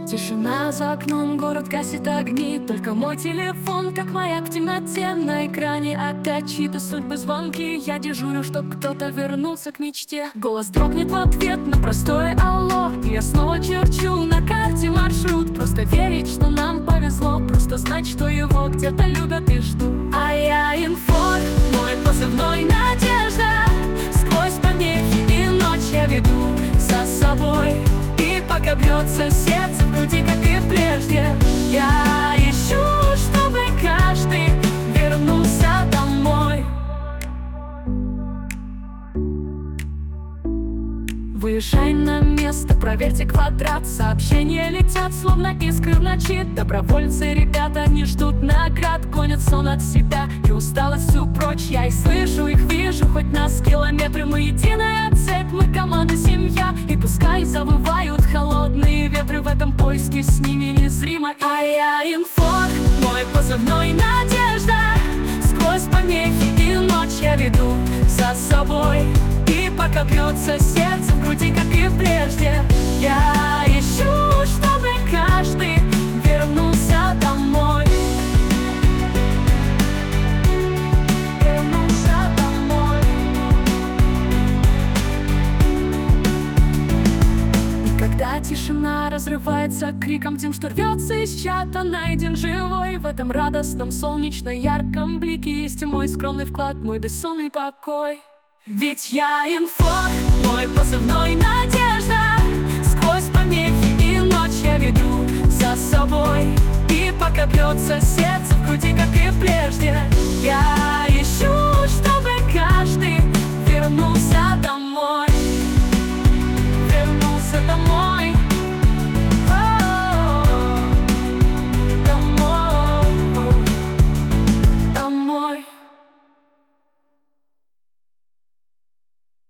Тишина за окном, город гасит огни. Только мой телефон, как маяк в темноте. На экране опять чьи-то судьбы звонки. Я дежурю, чтоб кто-то вернулся к мечте. Голос дрогнет в ответ на простое алло. И я снова черчу на карте маршрут. Просто верить, что нам повезло. Просто знать, что его где-то любят и ждут. А я инфор, мой позывной надежда. Сквозь помехи и ночь я веду за собой. И пока бьется сердце в груди, как и прежде, я ищу, чтобы каждый вернулся домой. Выезжай на место, проверьте квадрат. Сообщения летят, словно искры в ночи. Добровольцы, ребята, не ждут наград. Гонят сон от себя и усталость всю прочь. Я их слышу, их вижу, хоть нас километры. Мы единая цепь, мы команда, семья. И пускай завывают холодные ветры, в этом поиске с ними незримо. А я инфор, мой позывной надежда. Сквозь помехи и ночь я веду за собой. И пока бьется сердце в груди, как и прежде, я ищу, чтобы каждый вернулся домой. Вернулся домой. И когда тишина разрывается криком тем, что рвется из чата, найден живой. В этом радостном, солнечно-ярком блике есть и мой скромный вклад, мой бессонный покой. Ведь я инфор, мой позывной надежда. Сквозь помехи и ночь я веду за собой. И пока бьется сердце в груди, как и прежде, я ищу, чтобы каждый вернулся домой.